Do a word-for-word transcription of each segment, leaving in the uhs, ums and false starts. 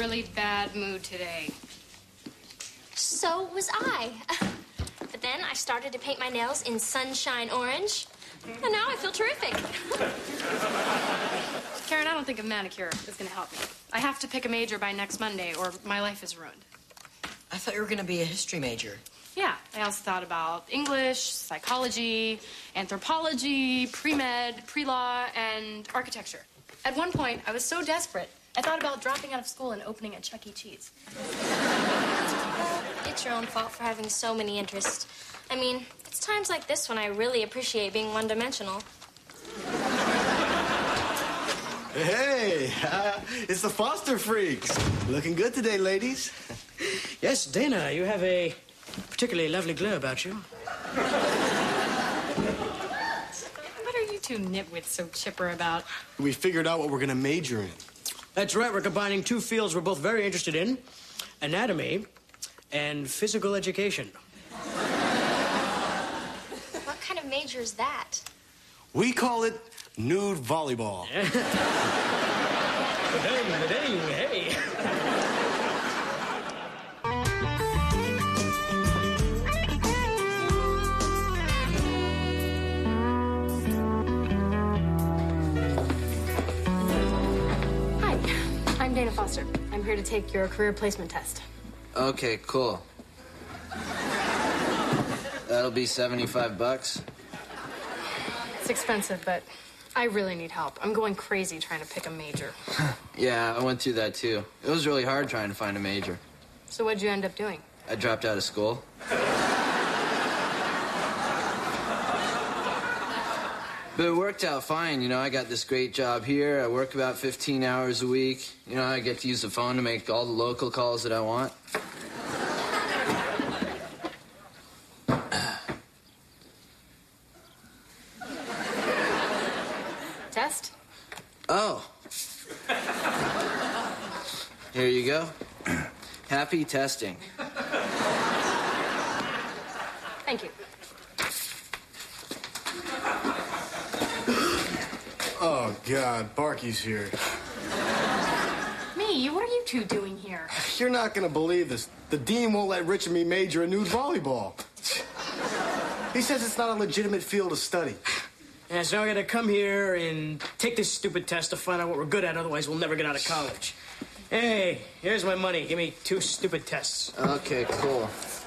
really bad mood today. So was I. But then I started to paint my nails in sunshine orange, and now I feel terrific. Karen, I don't think a manicure is going to help me. I have to pick a major by next Monday, or my life is ruined. I thought you were going to be a history major. Yeah, I also thought about English, psychology, anthropology, pre-med, pre-law, and architecture. At one point, I was so desperate, I thought about dropping out of school and opening a Chuck E. Cheese. Well, it's your own fault for having so many interests. I mean, it's times like this when I really appreciate being one-dimensional. Hey, uh, it's the Foster Freaks. Looking good today, ladies. Yes, Dana, you have a particularly lovely glow about you. What are you two nitwits so chipper about? We figured out what we're gonna major in. That's right, we're combining two fields we're both very interested in, anatomy and physical education. What kind of major is that? We call it nude volleyball. Hey, hey. I'm Dana Foster. I'm here to take your career placement test. Okay, cool. That'll be seventy-five bucks. It's expensive, but I really need help. I'm going crazy trying to pick a major. Yeah, I went through that too. It was really hard trying to find a major. So what'd you end up doing? I dropped out of school. But it worked out fine, you know. I got this great job here. I work about fifteen hours a week. You know, I get to use the phone to make all the local calls that I want. Test? Oh. Here you go. Happy testing. Thank you. Oh, God, Barky's here. Me? What are you two doing here? You're not gonna believe this. The dean won't let Rich and me major in nude volleyball. He says it's not a legitimate field of study. Yeah, so I gotta come here and take this stupid test to find out what we're good at, otherwise we'll never get out of college. Hey, here's my money. Give me two stupid tests. Okay, cool.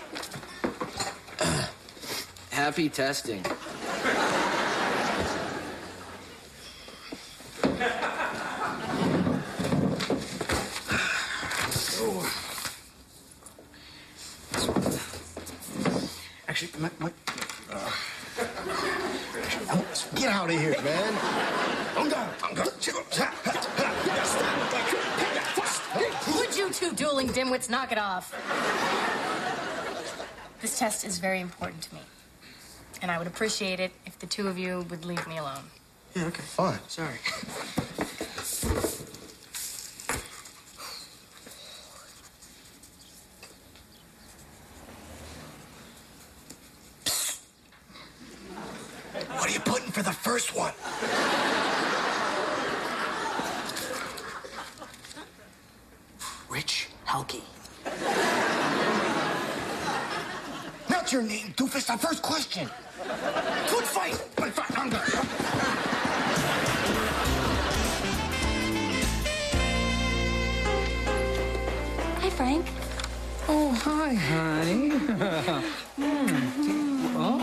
Happy testing. Actually, my, my, uh, get out of here, man. Would you two dueling dimwits knock it off? This test is very important to me. And I would appreciate it if the two of you would leave me alone. Yeah, okay, fine. Sorry. What are you putting for the first one? Rich Halky. Not your name, doofus. The first question. Good fight. Good fight. I'm done. Hi, Frank. Oh, hi, honey. mm. Oh.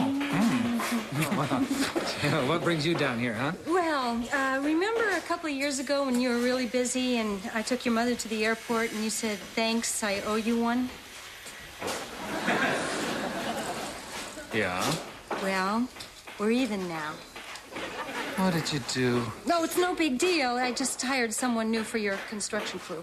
Mm. What brings you down here, huh? Well, uh, remember a couple of years ago when you were really busy and I took your mother to the airport and you said, thanks, I owe you one? Yeah? Well, we're even now. What did you do? No, it's no big deal. I just hired someone new for your construction crew.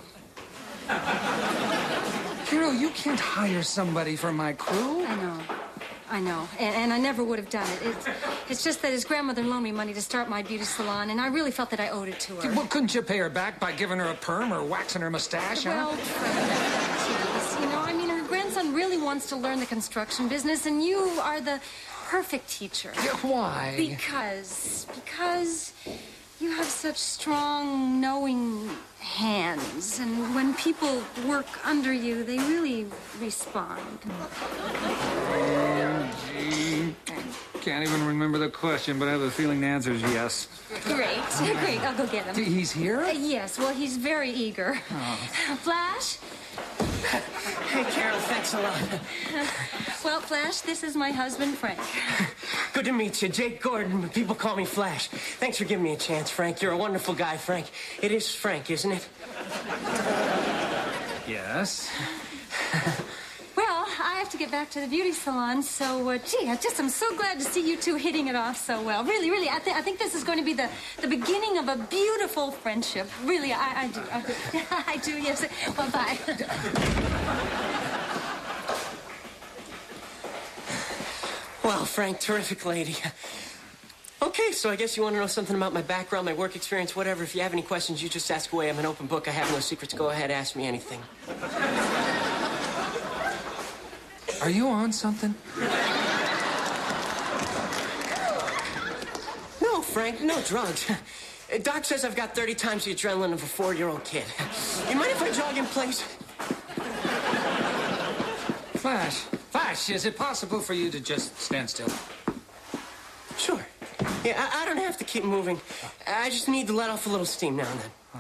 Hero, you can't hire somebody for my crew. I know. I know. And, and I never would have done it. It's, it's just that his grandmother loaned me money to start my beauty salon, and I really felt that I owed it to her. Well, couldn't you pay her back by giving her a perm or waxing her mustache, well, huh? Frank, you know, I mean, her grandson really wants to learn the construction business, and you are the perfect teacher. Yeah, why? Because, because You have such strong, knowing hands, and when people work under you, they really respond. Gee, can't even remember the question, but I have a feeling the answer is yes. Great, great. I'll go get him. He's here? Uh, yes, well, he's very eager. Oh. Flash? Hey, Carol, thanks a lot. Well, Flash, this is my husband, Frank. Good to meet you. Jake Gordon, but people call me Flash. Thanks for giving me a chance, Frank. You're a wonderful guy, Frank. It is Frank, isn't it? Yes. Well, I have to get back to the beauty salon, so, uh, gee, I just am so glad to see you two hitting it off so well. Really, really, I, th- I think this is going to be the, the beginning of a beautiful friendship. Really, I, I do. I do, I do, yes. Well, bye. Well, Frank, terrific lady. Okay, so I guess you want to know something about my background, my work experience, whatever. If you have any questions, you just ask away. I'm an open book. I have no secrets. Go ahead, ask me anything. Are you on something? No, Frank, no drugs. Doc says I've got thirty times the adrenaline of a four-year-old kid. You mind if I jog in place? Flash, Flash, is it possible for you to just stand still? Sure. Yeah, I, I don't have to keep moving. I just need to let off a little steam now and then. Huh.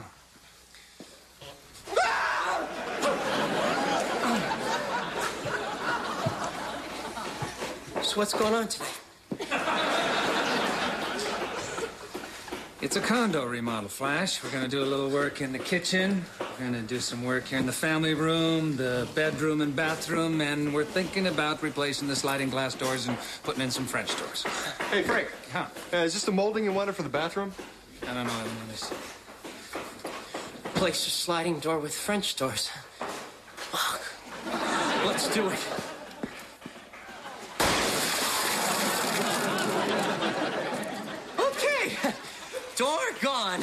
So what's going on today? It's a condo remodel, Flash. We're going to do a little work in the kitchen. We're going to do some work here in the family room, the bedroom and bathroom, and we're thinking about replacing the sliding glass doors and putting in some French doors. Hey, Frank. Huh? Uh, is this the molding you wanted for the bathroom? I don't know. I don't know this. Replace a sliding door with French doors. Let's do it. Okay. Door gone.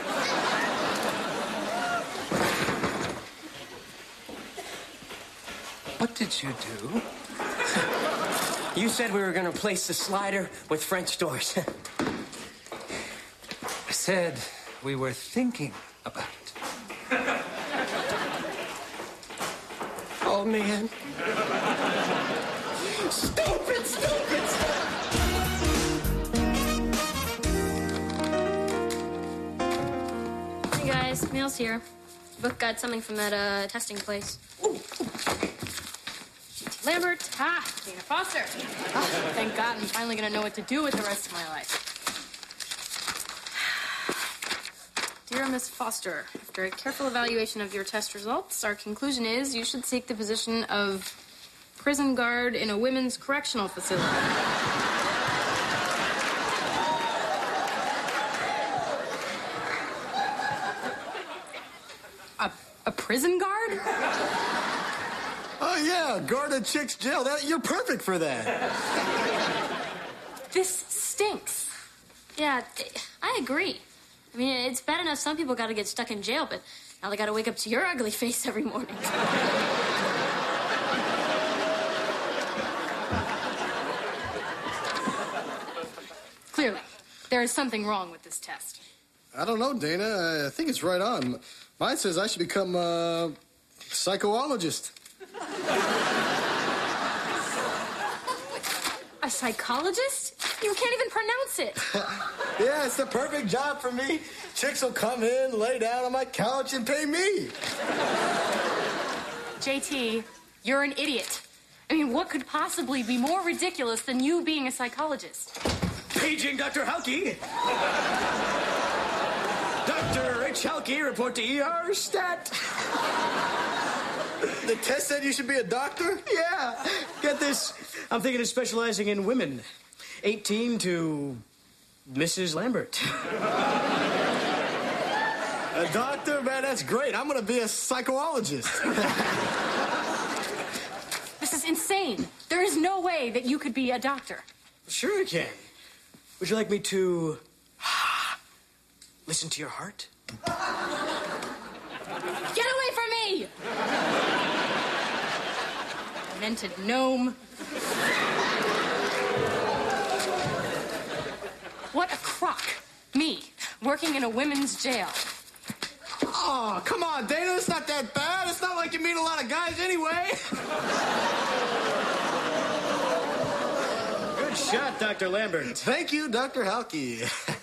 What did you do? You said we were going to replace the slider with French doors. I said we were thinking about it. Oh, man. Stupid, stupid, stupid. Hey guys, mail's here. Book got something from that uh, testing place. Lambert. Ah, Dana Foster. Oh, thank God I'm finally going to know what to do with the rest of my life. Dear Miss Foster, after a careful evaluation of your test results, our conclusion is you should seek the position of prison guard in a women's correctional facility. A, a prison guard? Oh, yeah, guard a chick's jail. That, you're perfect for that. This stinks. Yeah, I agree. I mean, it's bad enough some people got to get stuck in jail, but now they got to wake up to your ugly face every morning. Clearly, there is something wrong with this test. I don't know, Dana. I think it's right on. Mine says I should become a psychologist. A psychologist? You can't even pronounce it. Yeah, it's the perfect job for me. Chicks will come in, lay down on my couch, and pay me. J T, you're an idiot. I mean, what could possibly be more ridiculous than you being a psychologist? Paging Doctor Halke. Doctor Rich Halke, report to E R, stat. The test said you should be a doctor? Yeah. Get this. I'm thinking of specializing in women. eighteen to Missus Lambert. A doctor? Man, that's great. I'm going to be a psychologist. This is insane. There is no way that you could be a doctor. Sure you can. Would you like me to listen to your heart? Get away from me! Demented gnome. What a crock. Me, working in a women's jail. Oh, come on, Dana. It's not that bad. It's not like you meet a lot of guys anyway. Good shot, Doctor Lambert. Thank you, Doctor Halke.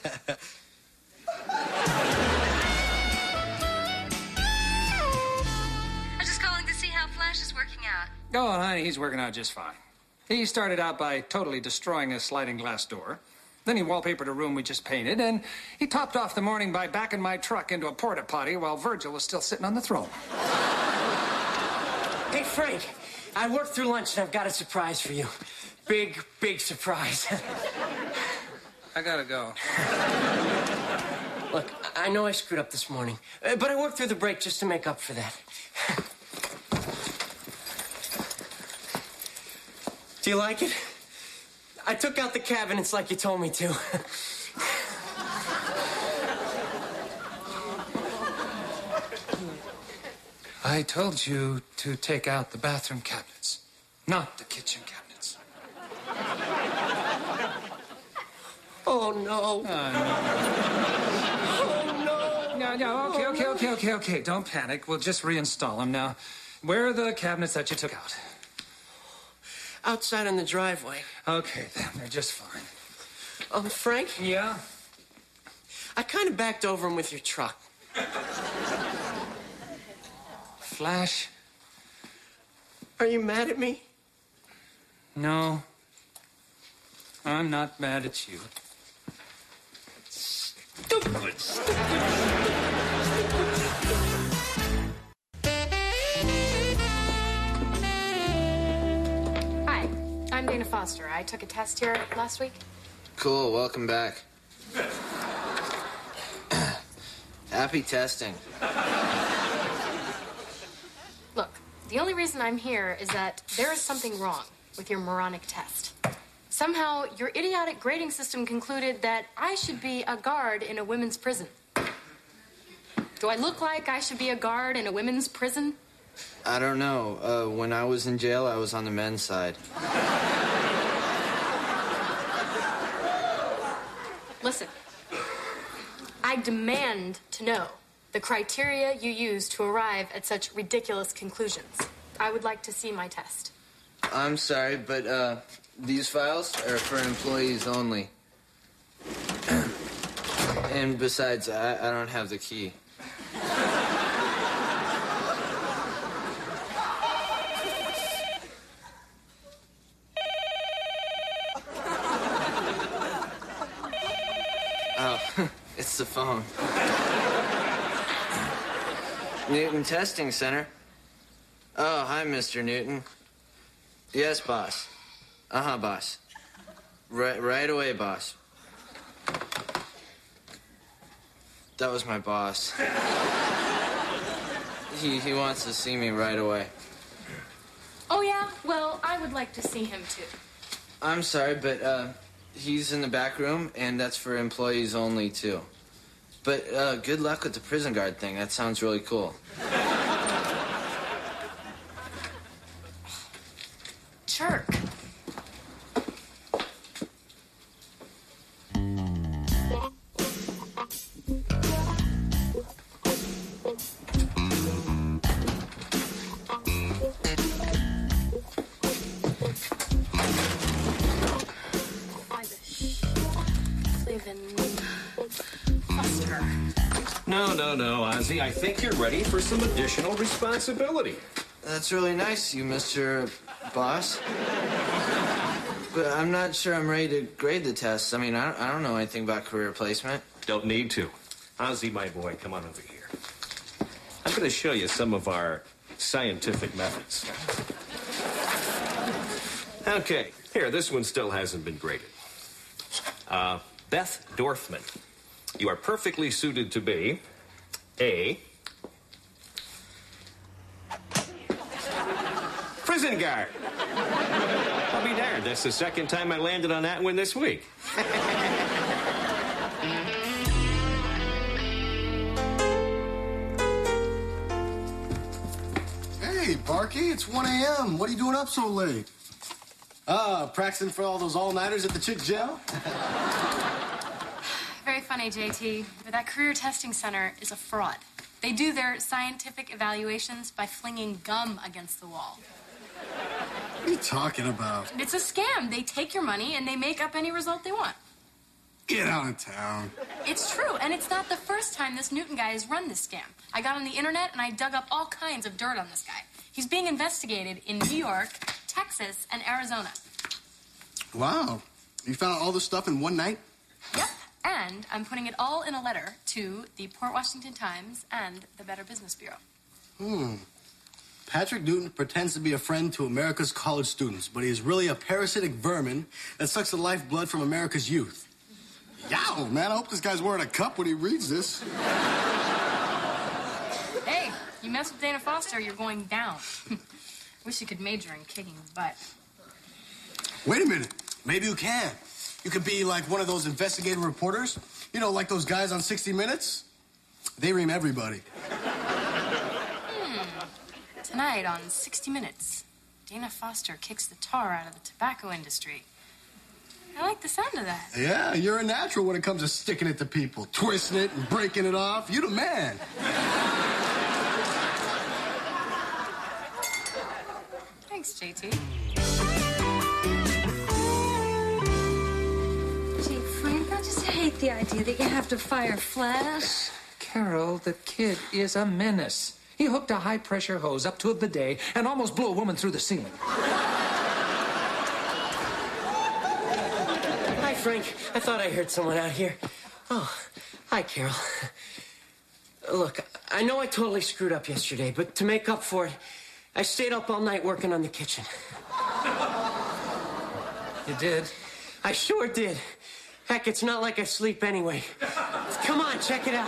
I'm just calling to see how Flash is working out. Oh, honey, he's working out just fine. He started out by totally destroying a sliding glass door. Then he wallpapered a room we just painted, and he topped off the morning by backing my truck into a porta potty while Virgil was still sitting on the throne. Hey, Frank, I worked through lunch and I've got a surprise for you. Big, big surprise. I gotta go. Look, I know I screwed up this morning, uh, but I worked through the break just to make up for that. Do you like it? I took out the cabinets like you told me to. I told you to take out the bathroom cabinets, not the kitchen cabinets. Oh, no. Uh, no. Oh, no. No, no, okay, okay, okay, okay, okay. Don't panic. We'll just reinstall them. Now, where are the cabinets that you took out? Outside in the driveway. Okay, then. They're just fine. Um, Frank? Yeah? I kind of backed over him with your truck. Flash? Are you mad at me? No. I'm not mad at you. Stupid, stupid. Hi, I'm Dana Foster. I took a test here last week. Cool, welcome back. Happy testing. Look, the only reason I'm here is that there is something wrong with your moronic test. Somehow, your idiotic grading system concluded that I should be a guard in a women's prison. Do I look like I should be a guard in a women's prison? I don't know. Uh, when I was in jail, I was on the men's side. Listen, I demand to know the criteria you use to arrive at such ridiculous conclusions. I would like to see my test. I'm sorry, but uh, these files are for employees only. And besides, I, I don't have the key. Oh, it's the phone. Newton Testing Center. Oh, hi, Mister Newton. Yes, boss. Uh-huh, boss. Right, right away, boss. That was my boss. He, he wants to see me right away. Oh, yeah? Well, I would like to see him, too. I'm sorry, but, uh, he's in the back room, and that's for employees only, too. But, uh, good luck with the prison guard thing. That sounds really cool. Jerk. No, no, no, Ozzy. I think you're ready for some additional responsibility. That's really nice, you Mister Boss. But I'm not sure I'm ready to grade the tests. I mean, I don't, I don't know anything about career placement. Don't need to. Ozzy, my boy, come on over here. I'm going to show you some of our scientific methods. Okay, here, this one still hasn't been graded. Uh, Beth Dorfman, you are perfectly suited to be a prison guard. I'll be darned. That's the second time I landed on that one this week. Hey, Barky, it's one a m What are you doing up so late? Ah, practicing for all those all-nighters at the chick jail? Very funny. funny, J T, but that career testing center is a fraud. They do their scientific evaluations by flinging gum against the wall. What are you talking about? It's a scam. They take your money and they make up any result they want. Get out of town. It's true, and it's not the first time this Newton guy has run this scam. I got on the internet and I dug up all kinds of dirt on this guy. He's being investigated in New York, Texas, and Arizona. Wow. You found all this stuff in one night? Yep, and I'm putting it all in a letter to the Port Washington Times and the Better Business Bureau. Hmm. Patrick Newton pretends to be a friend to America's college students, but he is really a parasitic vermin that sucks the lifeblood from America's youth. Yow, man, I hope this guy's wearing a cup when he reads this. Hey, you mess with Dana Foster, you're going down. Wish you could major in kicking butt. Wait a minute. Maybe you can. You could be like one of those investigative reporters. You know, like those guys on sixty minutes. They ream everybody. Hmm. Tonight on sixty minutes, Dana Foster kicks the tar out of the tobacco industry. I like the sound of that. Yeah, you're a natural when it comes to sticking it to people, twisting it and breaking it off. You're the man. Thanks, J T. Gee, Frank, I just hate the idea that you have to fire Flash. Carol, the kid is a menace. He hooked a high-pressure hose up to a bidet and almost blew a woman through the ceiling. Hi, Frank. I thought I heard someone out here. Oh, hi, Carol. Look, I know I totally screwed up yesterday, but to make up for it, I stayed up all night working on the kitchen. You did? I sure did. Heck, it's not like I sleep anyway. Come on, check it out.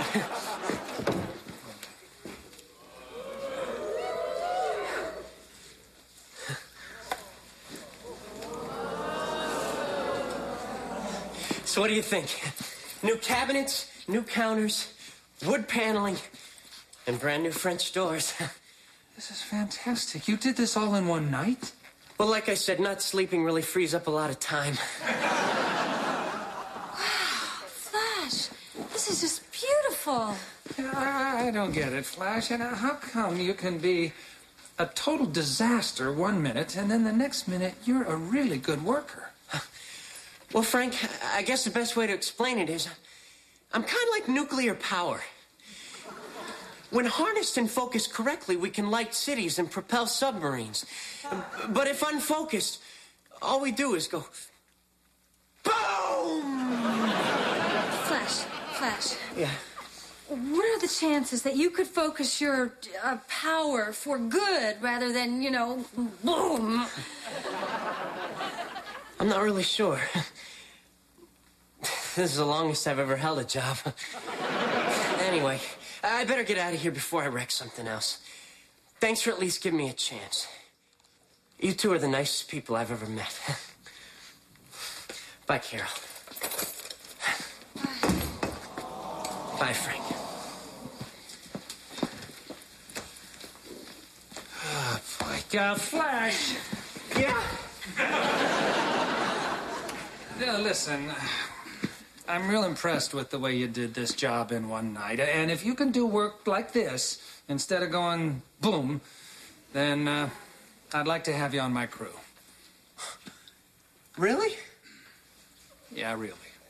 So what do you think? New cabinets, new counters, wood paneling, and brand new French doors. This is fantastic. You did this all in one night? Well, like I said, not sleeping really frees up a lot of time. Flash, this is just beautiful. I, I don't get it, Flash. And how come you can be a total disaster one minute, and then the next minute you're a really good worker? Well, Frank, I guess the best way to explain it is I'm kind of like nuclear power. When harnessed and focused correctly, we can light cities and propel submarines. But if unfocused, all we do is go boom! Flash, Flash. Yeah. What are the chances that you could focus your uh, power for good rather than, you know, boom? I'm not really sure. This is the longest I've ever held a job. Anyway, I better get out of here before I wreck something else. Thanks for at least giving me a chance. You two are the nicest people I've ever met. Bye, Carol. Bye, Frank. Oh, boy. Uh, Flash. Yeah? Now, listen, I'm real impressed with the way you did this job in one night. And if you can do work like this instead of going boom, then uh, I'd like to have you on my crew. Really? Yeah, really.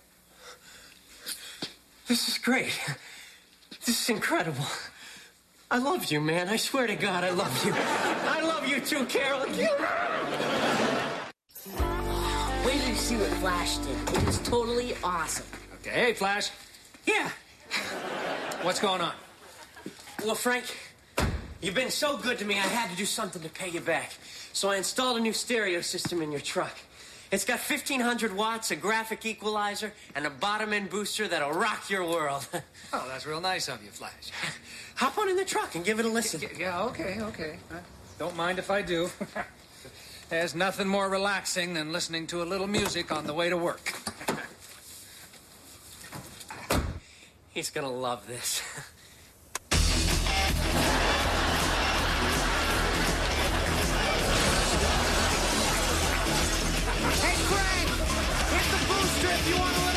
This is great. This is incredible. I love you, man. I swear to God, I love you. I love you too, Carol. Wait till you see what Flash did. It was totally awesome. Okay, hey, Flash. Yeah. What's going on? Well, Frank, you've been so good to me, I had to do something to pay you back. So I installed a new stereo system in your truck. It's got fifteen hundred watts, a graphic equalizer, and a bottom-end booster that'll rock your world. Oh, that's real nice of you, Flash. Hop on in the truck and give it a listen. Yeah, okay, okay. Uh, don't mind if I do. There's nothing more relaxing than listening to a little music on the way to work. He's gonna love this. Hey, Frank! Hit the booster if you want to